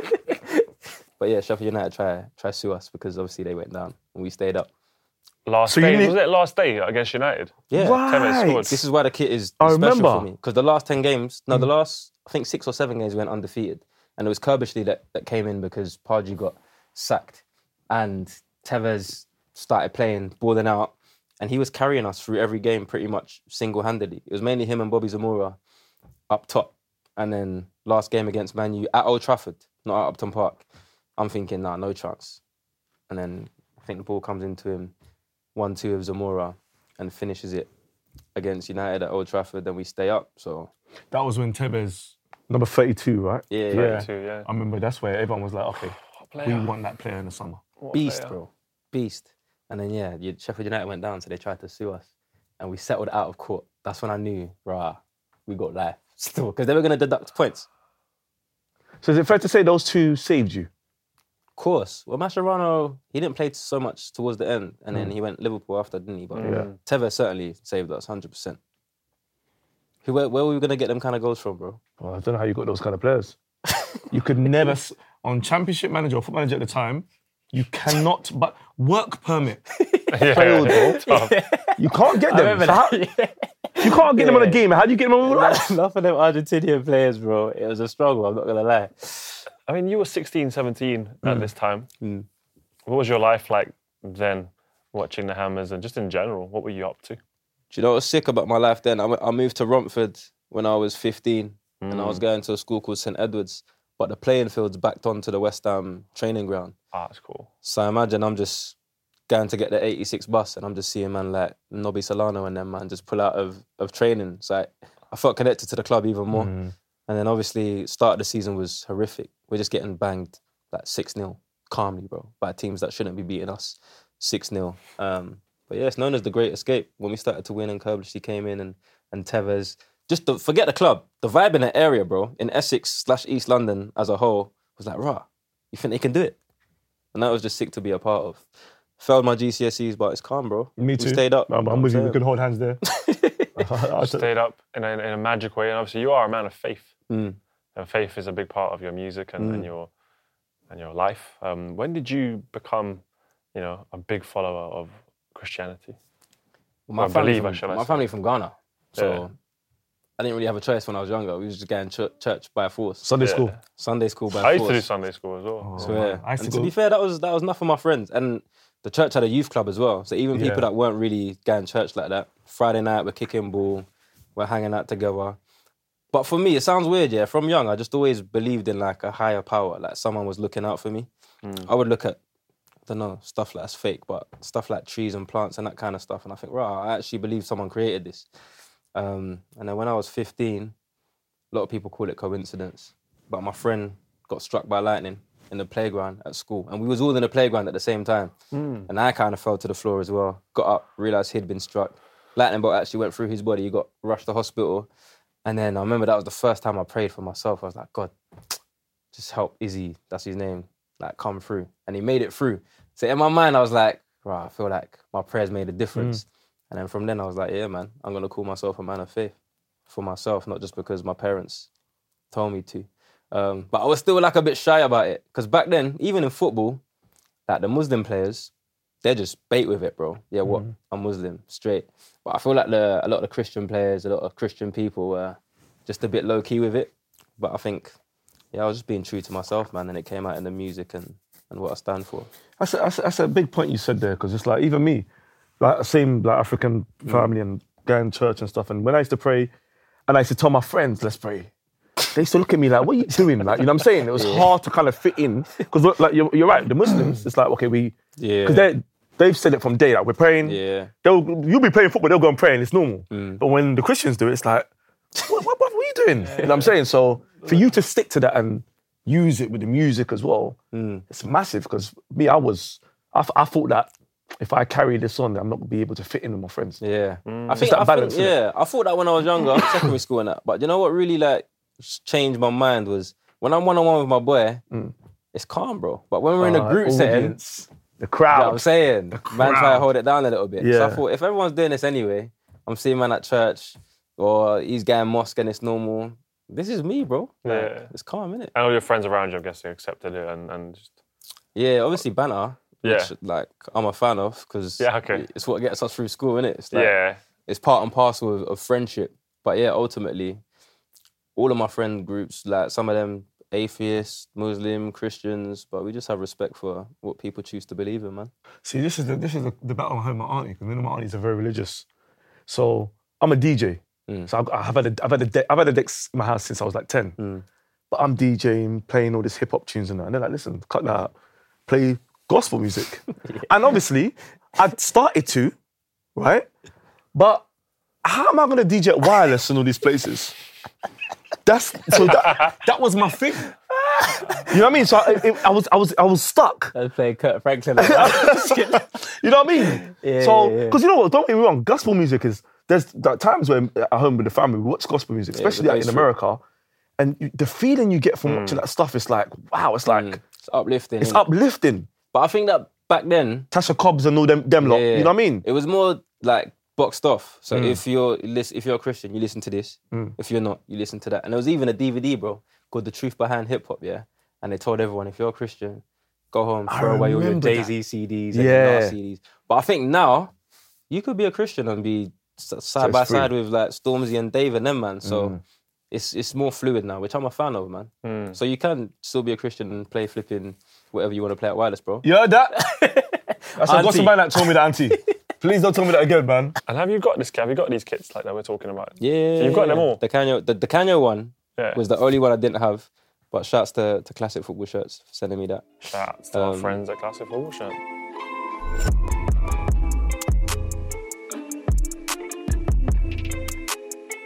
But yeah, Sheffield United try try sue us because obviously they went down and we stayed up. Last So you day, need- was it last day against United? Yeah. Tevez scored. right. This is why the kit is I special remember. for me. Because the last ten games, no, the last, I think six or seven games we went undefeated. And it was Kerbishley that, that came in because Pardew got sacked. And Tevez started playing, balling out. And he was carrying us through every game pretty much single-handedly. It was mainly him and Bobby Zamora up top. And then last game against Man U at Old Trafford, not at Upton Park. I'm thinking, nah, no chance. And then I think the ball comes into him, one two of Zamora, and finishes it against United at Old Trafford. Then we stay up. So that was when Tevez, number thirty-two, right? yeah, Yeah. Too, yeah. I remember that's where everyone was like, okay, we want that player in the summer. beast, player. bro, beast. And then yeah, you- Sheffield United went down, so they tried to sue us, and we settled out of court. That's when I knew, rah, we got life still, because they were going to deduct points. So is it fair to say those two saved you? Of course. Well, Mascherano, he didn't play so much towards the end, and then he went Liverpool after, didn't he? But Yeah. Tevez certainly saved us, one hundred percent. Who, where, where were we going to get them kind of goals from, bro? Well, I don't know how you got those kind of players. You could never, s- on Championship Manager or Football Manager at the time, you cannot, but work permit. Yeah, Failed, bro. tough. You can't get I them. remember So how- that. you can't get them on a Yeah. game. How do you get them on a life? Enough of them Argentinian players, bro. It was a struggle, I'm not going to lie. I mean, you were sixteen, seventeen Mm. at this time. What was your life like then, watching the Hammers and just in general? What were you up to? Do you know what was sick about my life then? I, w- I moved to Romford when I was fifteen and I was going to a school called Saint Edward's, but the playing field's backed onto the West Ham training ground. Ah, that's cool. So imagine I'm just going to get the eighty-six bus and I'm just seeing man like Nobby Solano and them man just pull out of, of training. It's like, I felt connected to the club even more. Mm. And then obviously, start of the season was horrific. We're just getting banged like six nil, calmly, bro, by teams that shouldn't be beating us six nil. Um, but yeah, it's known as the Great Escape. When we started to win and Kerblishy came in and, and Tevez, just to forget the club, the vibe in the area, bro, in Essex slash East London as a whole, was like, rah, you think they can do it? And that was just sick to be a part of. Failed my G C S Es, but it's calm, bro. Me too. We stayed up. I'm, I'm with you. We could hold hands there. I stayed up in a, in a magic way, and obviously you are a man of faith. Mm. And faith is a big part of your music and, mm. and your and your life. Um, when did you become, you know, a big follower of Christianity? Well, my or family believer, from, shall I my say? family from Ghana, so Yeah. I didn't really have a choice when I was younger. We was just going to church by force. Sunday Yeah. school. Sunday school by I used force. to do Sunday school as well. Oh, So yeah, I used to and to go- be fair, that was that was enough for my friends. And the church had a youth club as well. So even people Yeah. that weren't really going to church like that, Friday night we're kicking ball, we're hanging out together. But for me, it sounds weird, yeah. From young, I just always believed in like a higher power, like someone was looking out for me. Mm. I would look at, I don't know, stuff like that's fake, but stuff like trees and plants and that kind of stuff, and I think, right, I actually believe someone created this. Um, and then when I was fifteen, a lot of people call it coincidence, but my friend got struck by lightning in the playground at school, and we was all in the playground at the same time. Mm. And I kind of fell to the floor as well. Got up, realised he'd been struck. Lightning bolt actually went through his body. He got rushed to hospital. And then I remember that was the first time I prayed for myself. I was like, God, just help Izzy, that's his name, like come through. And he made it through. So in my mind, I was like, right, I feel like my prayers made a difference. Mm. And then from then I was like, yeah, man, I'm going to call myself a man of faith for myself, not just because my parents told me to. Um, but I was still like a bit shy about it. Because back then, even in football, like the Muslim players, they're just bait with it, bro. Yeah, what? Mm. I'm Muslim, straight. But I feel like the, a lot of the Christian players, a lot of Christian people were just a bit low-key with it. But I think, yeah, I was just being true to myself, man, and it came out in the music and, and what I stand for. That's a, that's, a, that's a big point you said there, because it's like, even me, like same like African family mm. and going to church and stuff, and when I used to pray, and I used to tell my friends, let's pray, they used to look at me like, what are you doing? Like, you know what I'm saying? It was yeah. hard to kind of fit in, because like you're, you're right, the Muslims, it's like, okay, we, yeah, because they they've said it from day, like we're praying, yeah, they'll you'll be playing football, they'll go and pray, and it's normal. Mm. But when the Christians do it, it's like, what, what, what are you doing? Yeah. You know what I'm saying? So for you to stick to that and use it with the music as well, mm. it's massive. Because me, I was, I, I thought that if I carry this on, I'm not gonna be able to fit in with my friends. Yeah, mm. I think, that I balance, think yeah, I thought that when I was younger, secondary school and that. But you know what really like changed my mind was when I'm one on one with my boy, mm. it's calm, bro. But when we're in a group uh, setting, the crowd, you know what I'm saying, man, try to hold it down a little bit. Yeah. So I thought if everyone's doing this anyway, I'm seeing man at church or he's going mosque and it's normal. This is me, bro. Like, yeah, it's calm, innit? And all your friends around you, I'm guessing, accepted it and, and just... Yeah, obviously banter, yeah. which like I'm a fan of because yeah, okay. it's what gets us through school, innit? It's like, yeah. It's part and parcel of, of friendship. But yeah, ultimately, all of my friend groups, like some of them atheists, Muslim, Christians, but we just have respect for what people choose to believe in, man. See, this is the, this is the, the battle I had with my auntie, because my aunties are very religious. So I'm a D J. Mm. So I, I've had a, I've had a de- I've had a decks in my house since I was like ten. Mm. But I'm DJing, playing all this hip hop tunes and that. And they're like, listen, cut that out. Play gospel music. yeah. And obviously, I'd started to, right? But how am I going to D J at Wireless in all these places? That's so that, that was my thing. You know what I mean? So I, it, I was I was I was stuck. I was playing Kurt Franklin. You know what I mean? Yeah, so yeah, yeah. Because you know what? Don't get me wrong. Gospel music is there's like, times when at home with the family we watch gospel music, especially yeah, like, in America, and you, the feeling you get from mm. watching that stuff is like wow. It's like mm. it's uplifting. It's uplifting. But I think that back then, Tasha Cobbs and all them them yeah, lot. You know what I mean? It was more like boxed off. So mm. if you're if you're a Christian, you listen to this. Mm. If you're not, you listen to that. And there was even a D V D, bro, called The Truth Behind Hip Hop, yeah? And they told everyone, if you're a Christian, go home, throw away all your Jay-Z C Ds and yeah. your Nas C Ds. But I think now, you could be a Christian and be side so by free. side with like Stormzy and Dave and them, man. So mm. it's it's more fluid now, which I'm a fan of, man. Mm. So you can still be a Christian and play flipping whatever you want to play at Wireless, bro. You heard that? That's a gossip man that told me that, auntie. Please don't tell me that again, man. And have you got this? Have you got these kits like that we're talking about? Yeah, so you've got them all. The Kanye, the, the Kanye one yeah. was the only one I didn't have. But shouts to, to Classic Football Shirts for sending me that. Shouts to um, our friends at Classic Football Shirt. So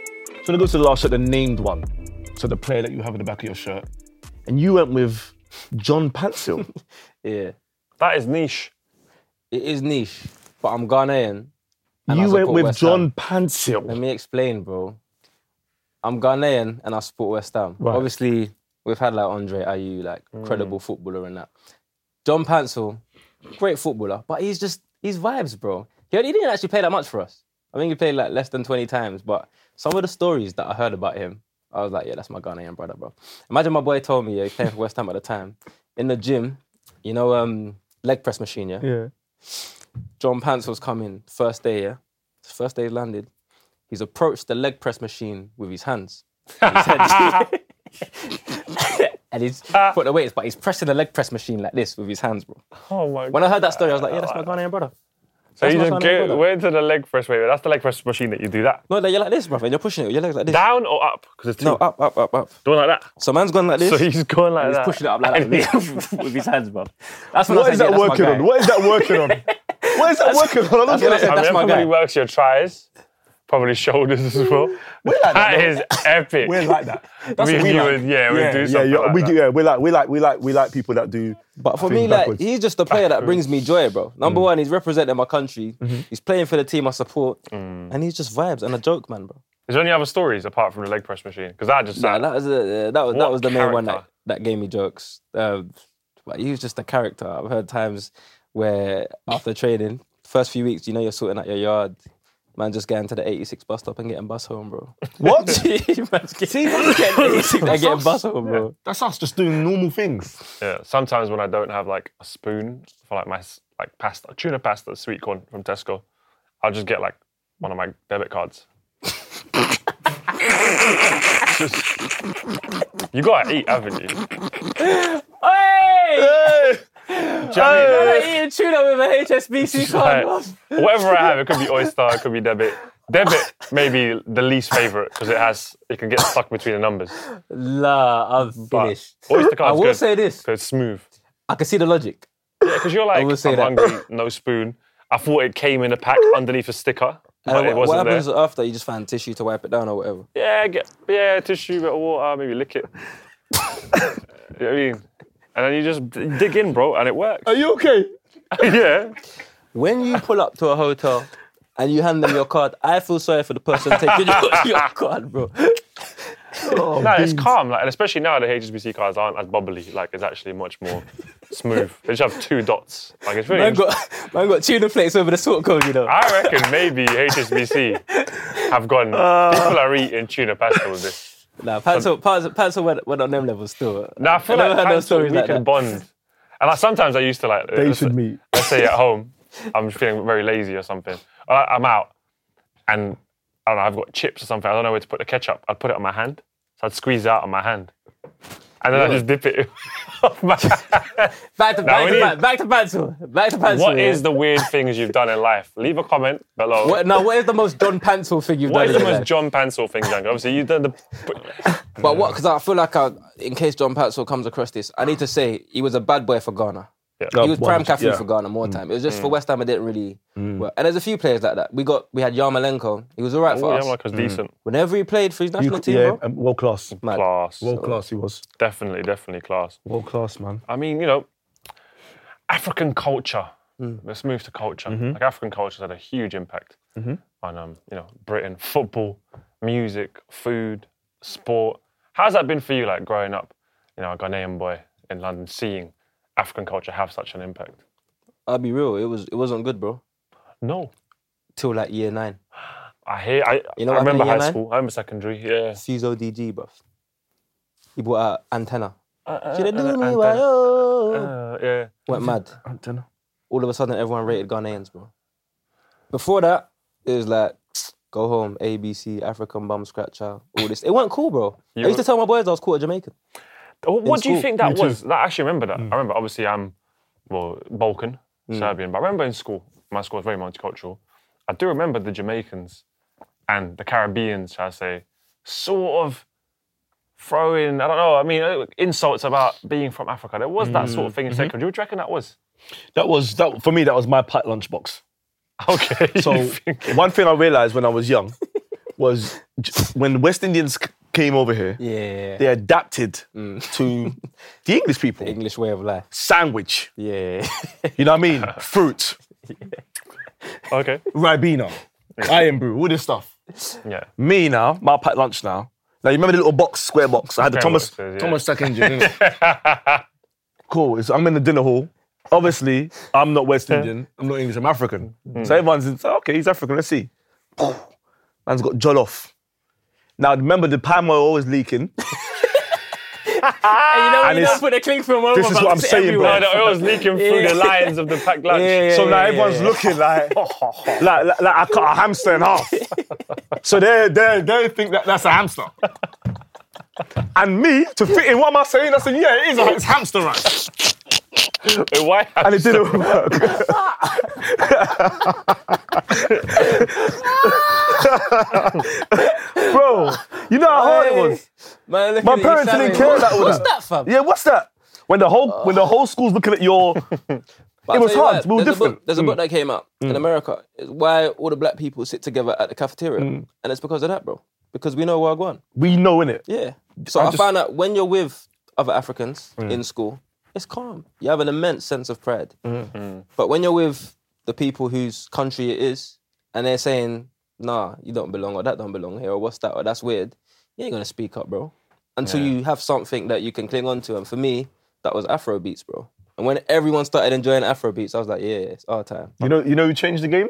gonna go to the last shirt, the named one. So the player that you have in the back of your shirt. And you went with John Pantsil. Yeah. That is niche. It is niche, but I'm Ghanaian. and I You went support with West John Ham. Pantsil. Let me explain, bro. I'm Ghanaian and I support West Ham. Right. Obviously, we've had like Andre Ayew, like Mm. credible footballer and that. John Pantsil, great footballer, but he's just, he's vibes, bro. He, he didn't actually play that much for us. I think he played like less than twenty times, but some of the stories that I heard about him, I was like, yeah, that's my Ghanaian brother, bro. Imagine my boy told me, yeah, he's playing for West Ham at the time. In the gym, you know, um, leg press machine, yeah? Yeah. John Pantsil's coming, first day, yeah? His first day he landed. He's approached the leg press machine with his hands. And, he said, and he's put the weights, but he's pressing the leg press machine like this with his hands, bro. Oh my God. When I heard that story, I was like, yeah, that's my Ghanaian brother. So That's you my just Ghanaian get, brother. went to the leg press, wait, that's the leg press machine that you do that. No, like, you're like this, bro, and you're pushing it with your legs like this. Down or up? Because it's two. No, up, up, up, up. Doing like that. So man's gone like this. So he's going like he's that. pushing it up like that with, with his hands, bro. That's when I What said, is yeah, that that's my working guy. on? What is that working on? What is that working on? I'm not That's what I getting said. it. I That's mean, my probably guy. works your tries, probably shoulders as well. We're like that, That though. is epic. We're like that. That's we, what we you like. would- yeah, we'd yeah, do yeah, something yeah, like we that. do. Yeah, we like, we like, we like, we like people that do. But for things me, like, backwards. he's just the player that brings me joy, bro. Number Mm. one, he's representing my country. Mm-hmm. He's playing for the team I support. Mm. And he's just vibes and a joke, man, bro. Is there any other stories apart from the leg press machine? Because that just Nah, sound- that was, uh, that was, that What was the main one that, character? that gave me jokes. Um, but he was just a character. I've heard times where after training, first few weeks, you know, you're sorting out your yard. Man, just getting to the eighty-six bus stop and getting bus home, bro. What? Man's getting, getting eighty-six and getting bus home, bro. That's us just doing normal things. Yeah, sometimes when I don't have like a spoon for like my s- like pasta, tuna pasta, sweet corn from Tesco, I'll just get like one of my debit cards. Just- you gotta eat, haven't you? Hey! Do you know what I mean? I'm eating tuna with a H S B C card, bro. Like, whatever I have, it could be oyster, it could be debit. Debit maybe the least favorite because it has it can get stuck between the numbers. Nah, I'm But finished. oyster I card's will good say this. because it's smooth. I can see the logic. Yeah, because you're like, will say I'm that. hungry, no spoon. I thought it came in a pack underneath a sticker, but And it what, what wasn't there. happens after you just find tissue to wipe it down or whatever? Yeah, get yeah, tissue, bit of water, maybe lick it. You know what I mean? And then you just d- dig in, bro, and it works. Are you okay? Yeah. When you pull up to a hotel and you hand them your card, I feel sorry for the person taking your, your card, bro. Oh, No, it's beans. calm, like, and especially now the H S B C cards aren't as bubbly. Like, it's actually much more smooth. They just have two dots. Like, it's really. Man got, man got tuna plates over the sort code, you know. I reckon maybe H S B C have gone. People are eating tuna pasta with this. Nah, Pansel, Pansel, Pansel went, went on them levels still. Now I feel never like heard no pants, stories we like can that. bond. And like, sometimes I used to like. They let's- should meet. Let's say at home, I'm feeling very lazy or something. Or I- I'm out, and I don't know. I've got chips or something. I don't know where to put the ketchup. I'd put it on my hand, so I'd squeeze it out on my hand, and then I just dip it off my hand. Back to, Now back, we to, need- back, back to Pansel. Back to Pansel. What yeah. is the weird things you've done in life? Leave a comment below. What, now, what is the most John Pansel thing you've What done is in the your most life? John Pansel thing, Young? Obviously, you've done the. But what, because I feel like, I, in case John Pansel comes across this, I need to say he was a bad boy for Ghana. Yeah. Oh, He was prime one, cafe yeah. for Ghana more time. It was just for West Ham, it didn't really work. And there's a few players like that. We got, we had Yarmolenko. He was all right for Oh, us. yeah, like was decent. Whenever he played for his national You- team, yeah, bro. um, world class. Mad. Class. World class he was. Definitely, definitely class. World class, man. I mean, you know, African culture. Let's move to culture. Like African culture had a huge impact on, um, you know, Britain. Football, music, food, sport. How's that been for you, like growing up, you know, a Ghanaian boy in London, seeing African culture have such an impact? I'll be real, it was it wasn't good, bro. No, Till like year nine. I hear. I, You know I what happened remember in year high nine? school. I remember secondary. Yeah. Fuso D G, bruv. He bought out Antenna. Uh, Should I do uh, me uh, why, oh. uh, yeah. Went mad. I don't know. All of a sudden, everyone rated Ghanaians, bro. Before that, it was like, go home, A B C, African bum scratcher, all this. It wasn't cool, bro. You I used were- to tell my boys I was quarter Jamaican. What, what do you school. think that Me too. was? That, I actually remember that. I remember, obviously, I'm, well, Balkan, Serbian, but I remember in school, my school was very multicultural. I do remember the Jamaicans and the Caribbeans, shall I say, sort of throwing, I don't know, I mean, insults about being from Africa. There was that sort of thing in secondary. What do you reckon that was? That was that for me. That was my packed lunchbox. Okay. So one thing I realised when I was young was when West Indians c- came over here, Yeah. they adapted Mm. to the English people. The English way of life. Sandwich. Yeah. You know what I mean? Fruit. Okay. Ribena. Iron brew. All this stuff. Yeah. Me now, my packed lunch now. Now, you remember the little box, square box? I had the Square Thomas boxes, yeah. Thomas Sack engine. innit? Cool. It's, I'm in the dinner hall. Obviously, I'm not West Indian. I'm not English. I'm African. So everyone's in, okay, he's African. Let's see. Man's got jollof. Now, remember the palm oil always leaking. And you know, And you it's- don't put the cling film over. this is but what I'm it's saying, bro. everywhere. No, the oil's leaking through the lines of the packed lunch. Yeah, yeah, So now yeah, everyone's yeah. looking like, like, like, like I cut a hamster in half. So they they they think that that's a hamster. And me, to fit in, what am I saying? I said, yeah, it is a it's hamster rice. Wait, why? And it didn't work. Bro, you know how hard it was. Man, look My at it, parents he's didn't shouting, care that all What's that. that, fam? Yeah, what's that? When the whole when the whole school's looking at your, But it I'll was tell you hard. what, We were there's a different. book, there's a Mm. book that came out in America. It's why all the black people sit together at the cafeteria. Mm. And it's because of that, bro. Because we know where we're going. We know, innit? Yeah. So I I, just- found out when you're with other Africans Mm. in school, it's calm. You have an immense sense of pride. Mm. But when you're with the people whose country it is, and they're saying, nah, you don't belong, or that don't belong here, or what's that, or that's weird, you ain't gonna speak up, bro. Until you have something that you can cling on to. And for me, that was Afro beats, bro. And when everyone started enjoying Afro beats, I was like, yeah, it's our time. You know, you know who changed the game?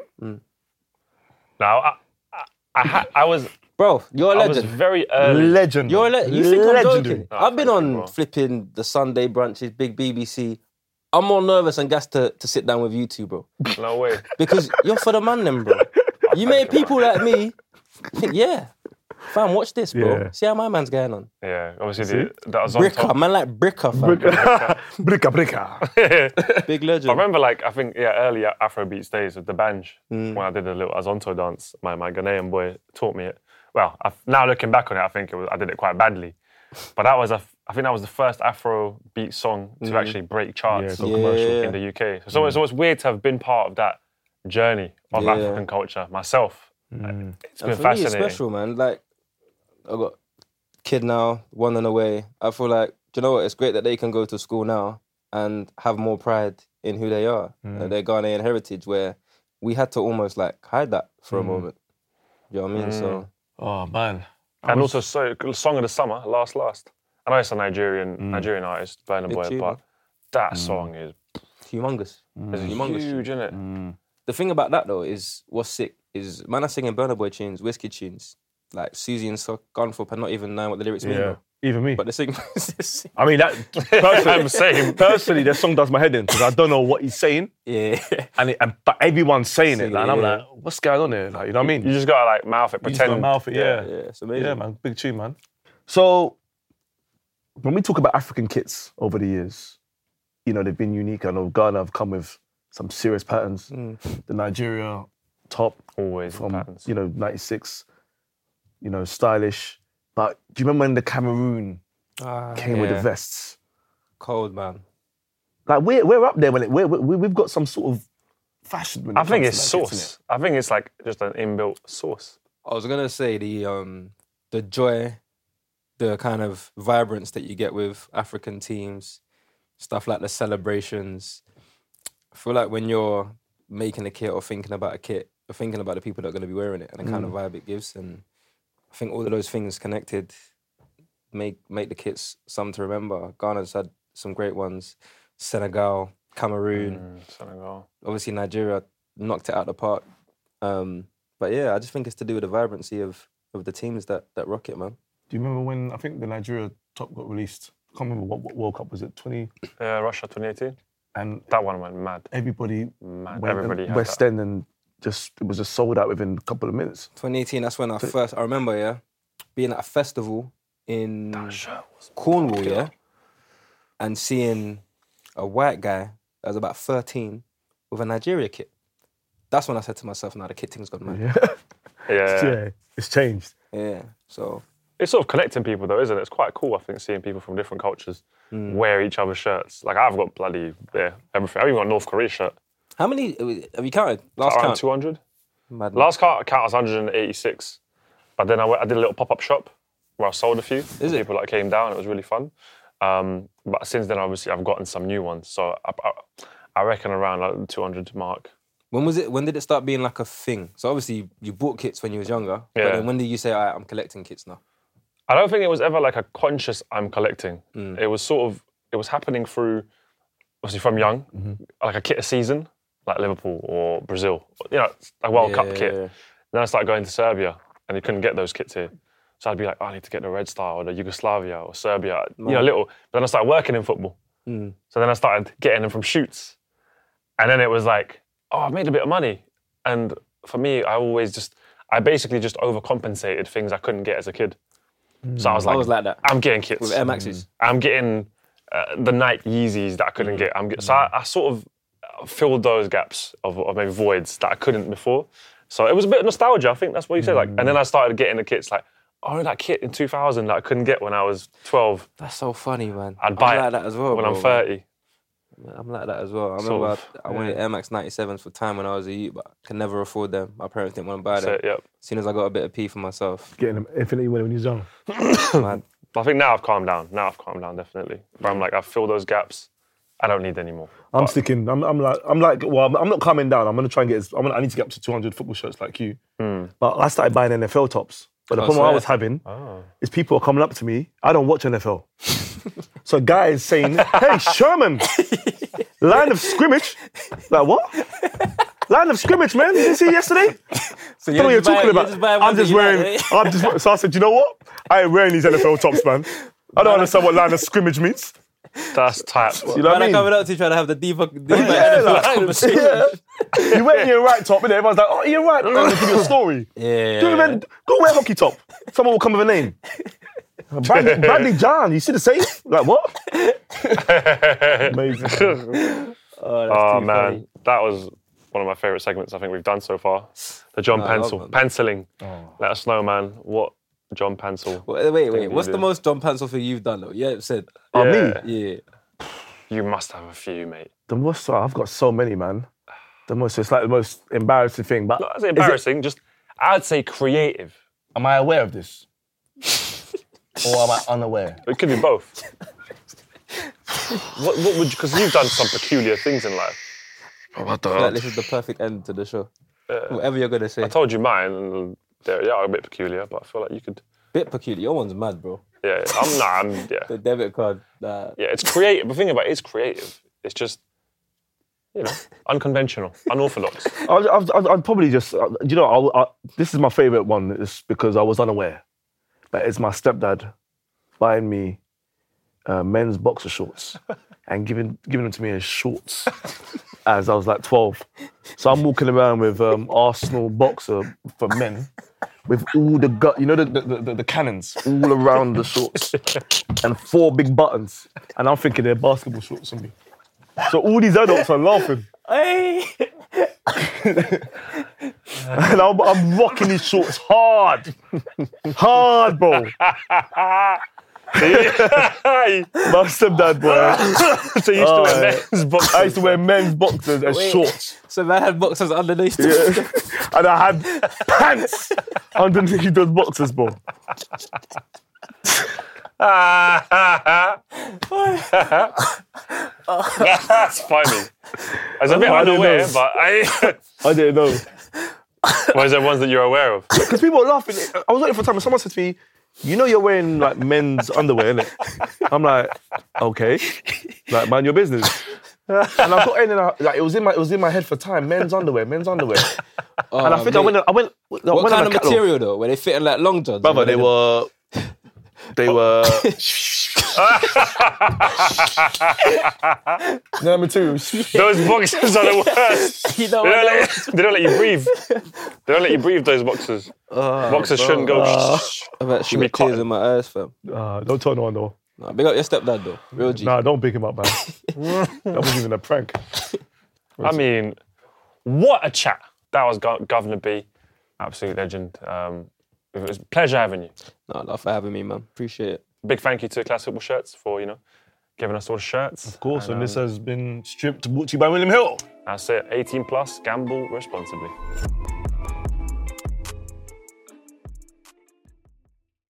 Now, I, I, I, ha- I was, Bro, you're a I was legend. very early. Legend. You're a le- You think I'm Legendary. joking? No, I've been thank on you, bro. flipping the Sunday brunches, big B B C. I'm more nervous and gassed to, to sit down with you two, bro. No way. Because you're for the man, then, bro. You made people like me think, yeah, fam, watch this, bro. Yeah. See how my man's going on. Yeah, obviously the, that was on Bricker, top. man, like Bricker, fam. Bricka, bricka. Big legend. I remember, like, I think, yeah, early Afrobeats days with the Banj, when I did a little Azonto dance, my, my Ghanaian boy taught me it. Well, I've, now looking back on it, I think it was, I did it quite badly. But that was, a, I think that was the first Afrobeat song to actually break charts go Yeah. commercial. in the U K. So it's always, it's always weird to have been part of that journey of Yeah. African culture myself. It's been And for me, it's fascinating. special, man. Like, I got a kid now, one and away. I feel like, do you know what? It's great that they can go to school now and have more pride in who they are, uh, their Ghanaian heritage, where we had to almost like hide that for a moment. You know what I mean? So, Oh, man. And also, so, Song of the Summer, Last Last. I know it's a Nigerian Nigerian artist, Burna Big Boy, tune, but that song is, humongous. is Humongous. huge, isn't it? The thing about that, though, is what's sick is man are singing Burna Boy tunes, Whiskey tunes, like Susie and so Gunthorpe, and not even knowing what the lyrics mean, Yeah. though. Even me. But the sing. I mean, that I'm saying. personally, that song does my head in because I don't know what he's saying, yeah. and, it, and but everyone's saying it, Sing like, it, and I'm yeah. like, what's going on here? Like, you know what I mean? You just gotta like mouth it, You just gotta pretend. mouth it, yeah. Yeah, it's amazing. Yeah, man, big tune, man. So, when we talk about African kits over the years, you know, they've been unique. I know Ghana have come with some serious patterns. The Nigeria top Always from, patterns. you know, ninety-six, you know, stylish. But do you remember when the Cameroon Ah, came with the yeah. vests? Cold, man. Like, we're, we're up there when it, we're, we we've got some sort of fashion. When it I think comes it's to that kit, sauce. I think it's like just an inbuilt sauce. I was gonna say the um the joy, the kind of vibrance that you get with African teams, stuff like the celebrations. I feel like when you're making a kit or thinking about a kit, you're thinking about the people that are gonna be wearing it and the kind of vibe it gives. And I think all of those things connected make make the kits something to remember. Ghana's had some great ones. Senegal, Cameroon, Mm, Senegal. obviously Nigeria knocked it out of the park. Um, but yeah, I just think it's to do with the vibrancy of of the teams that that rock it, man. Do you remember when I think the Nigeria top got released? I can't remember what, what World Cup was it, twenty? Yeah, Russia twenty eighteen. And That one went mad. everybody Mad. went Everybody in had West that. End and just it was just sold out within a couple of minutes. twenty eighteen, that's when I first, I remember, yeah, being at a festival in Shirt was Cornwall, yeah, and seeing a white guy that was about thirteen with a Nigeria kit. That's when I said to myself, now the kit thing's gone mad. Yeah, Yeah. yeah, it's changed. Yeah, so It's sort of connecting people though, isn't it? It's quite cool, I think, seeing people from different cultures wear each other's shirts. Like I've got bloody, yeah, everything. I've even got a North Korea shirt. how many, have you counted? Last Around count? two hundred. Mad. Last count, count was one hundred eighty-six. But then I, went, I did a little pop-up shop where I sold a few. Is it? People that came down. It was really fun. Um, but since then, obviously, I've gotten some new ones. So I, I, I reckon around like the two hundred mark. When was it? When did it start being like a thing? So obviously you, you bought kits when you was younger. Yeah. But then when did you say, all right, I'm collecting kits now? I don't think it was ever like a conscious I'm collecting. Mm. It was sort of, it was happening through, obviously from young, Mm-hmm. like a kit a season, like Liverpool or Brazil, you know, a World Cup Yeah. kit. Then I started going to Serbia and you couldn't get those kits here. So I'd be like, oh, I need to get the Red Star or the Yugoslavia or Serbia, you know, little. But then I started working in football. Mm. So then I started getting them from shoots. And then it was like, oh, I've made a bit of money. And for me, I always just, I basically just overcompensated things I couldn't get as a kid. So I was like, I was like that. I'm getting kits. With Air Maxes. I'm getting uh, the Nike Yeezys that I couldn't get. I'm get, So I, I sort of filled those gaps of, of maybe voids that I couldn't before. So it was a bit of nostalgia, I think that's what you said. Like, and then I started getting the kits like, oh, that kit in two thousand that I couldn't get when I was twelve. That's so funny, man. I'd buy I'm it like that as well, when bro, I'm thirty. Man. I'm like that as well. I Sort remember of, I, I wanted Air Max ninety-sevens for time when I was a youth, but I could never afford them. My parents didn't want to buy them. So, yep. As soon as I got a bit of P for myself, Getting them infinitely when he was young. man, I think now I've calmed down. Now I've calmed down, definitely. But I'm like, I've filled those gaps. I don't need any more. I'm sticking. I'm, I'm like, I'm like, well, I'm, I'm not calming down. I'm gonna try and get. I'm gonna, I need to get up to two hundred football shirts like you. Mm. But I started buying N F L tops. But the Oh, problem I swear. was having Oh. is people are coming up to me. I don't watch N F L. So guys saying, "Hey Sherman, line of scrimmage." Like what? Line of scrimmage, man. You didn't see it yesterday? so I don't know what you're just buy- talking about. just buy I'm ones that just you like, wearing. eh? I'm just. So I said, you know what? I ain't wearing these N F L tops, man. I don't understand what line of scrimmage means. That's tight. You know what I Man, I'm mean? coming up to you trying to have the deeper, deeper Yeah, N F L like, conversation. yeah. You wear your right top, and everyone's like, "Oh, you're right." I'm gonna give you a story. Yeah, Do you yeah, even- Go wear a hockey top. Someone will come with a name. Bradley, Bradley John. You see the same? Like what? Amazing. Oh, that's Oh too man, funny. that was one of my favourite segments I think we've done so far. The John No, I love Pencil, them. penciling. Let us know, man. What John Pencil? Wait, wait, wait. you What's do. the most John Pencil thing you've done though? Yeah, said. Oh, Yeah. me? Yeah. You must have a few, mate. The most. oh, I've got so many, man. The most. It's like the most embarrassing thing. But Not as embarrassing, just I'd say creative. am I aware of this, or am I unaware? It could be both. what, what would you? Because you've done some peculiar things in life. Oh, what I feel like this is the perfect end to the show. Whatever you're gonna say. I told you mine, and they're yeah, a bit peculiar, but I feel like you could. Bit peculiar. Your one's mad, bro. Yeah, I'm nah, I'm yeah, The debit card. Nah. yeah. It's creative. The thing about it is creative. It's just, you know, unconventional, unorthodox. I'd, I'd, I'd- I'd probably just. uh, You know, I'll, I, this is my favorite one. It's because I was unaware. But it's my stepdad buying me uh, men's boxer shorts and giving giving them to me as shorts as I was like twelve. So I'm walking around with um, Arsenal boxer for men with all the gut, you know, the, the, the, the cannons all around the shorts and four big buttons. And I'm thinking they're basketball shorts on me. So all these adults are laughing. Hey. And I'm, I'm rocking these shorts hard. Hard, bro. My stepdad, boy. So you used to Oh, wear yeah. men's boxers. I used to wear men's boxers as Wait. shorts. So man had boxers underneath. Yeah. And I had pants underneath those boxers, bro. That's funny. I was a bit I didn't unaware, know. but I. I didn't know. Or is there ones that you're aware of? Because people were laughing. I was waiting for time and someone said to me, you know you're wearing like men's underwear, innit? I'm like, okay. Like, mind your business. And I got in and I, like, it was in my it was in my head for time. Men's underwear, men's underwear. Oh, And I think I mate. went I went I What went kind on of a catalog. material though? Were they fitting like long johns? Brother, they were they were no material. Those boxers are the worst. You know They don't, what? let, they don't let you breathe. They don't let you breathe, those boxers. boxers shouldn't go. I bet she be got tears cotton. in my eyes, fam. Uh, don't tell no one though. Nah, big up your stepdad though. Real G. Nah, don't pick him up, man. That wasn't even a prank. I mean, what a chat. That was Go- Governor B. Absolute legend. Um, it was a pleasure having you. Nah, love for having me, man. Appreciate it. Big thank you to Class Football Shirts for, you know, giving us all the shirts. Of course, and, um, this has been stripped brought to you by William Hill. That's it. eighteen plus, gamble responsibly.